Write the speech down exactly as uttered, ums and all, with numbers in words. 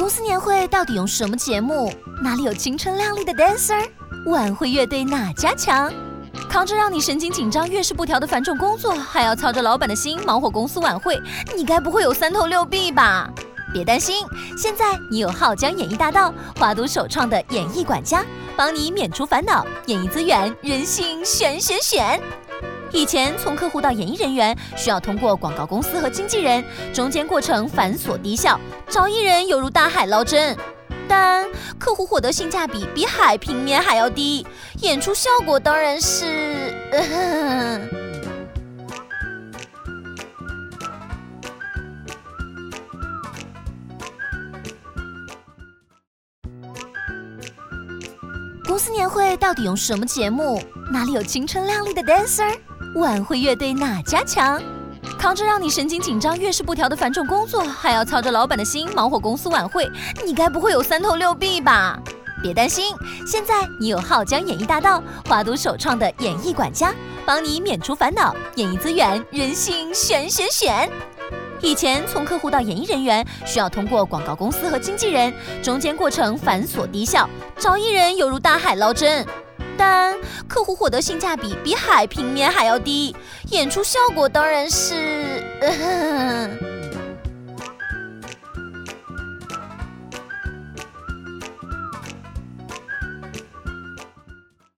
公司年会到底用什么节目？哪里有青春靓丽的 dancer？ 晚会乐队哪家强？扛着让你神经紧张、月事不调的繁重工作，还要操着老板的心忙活公司晚会，你该不会有三头六臂吧？别担心，现在你有浩江演艺大道，华都首创的演艺管家，帮你免除烦恼，演艺资源人性选选选。以前从客户到演艺人员需要通过广告公司和经纪人，中间过程繁琐低效，找艺人犹如大海捞针。但客户获得性价比比海平面还要低，演出效果当然是……呃公司年会到底用什么节目？哪里有青春靓丽的 dancer？ 晚会乐队哪家强？扛着让你神经紧张、月事不调的繁重工作，还要操着老板的心忙活公司晚会，你该不会有三头六臂吧？别担心，现在你有浩江演艺大道，华都首创的演艺管家，帮你免除烦恼，演艺资源人性选选选。以前从客户到演艺人员需要通过广告公司和经纪人，中间过程繁琐低效，找艺人犹如大海捞针。但客户获得性价比比海平面还要低，演出效果当然是…… 呃